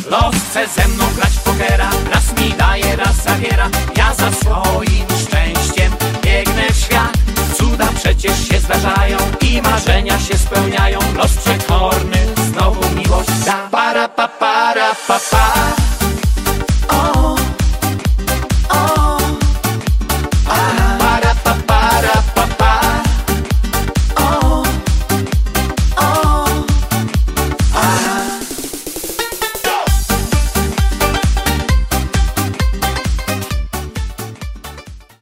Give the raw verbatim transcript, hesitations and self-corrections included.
Los chce ze mną grać w pokera, raz mi daje, raz zabiera. Ja za swoim szczęściem biegnę w świat. Cuda przecież się zdarzają,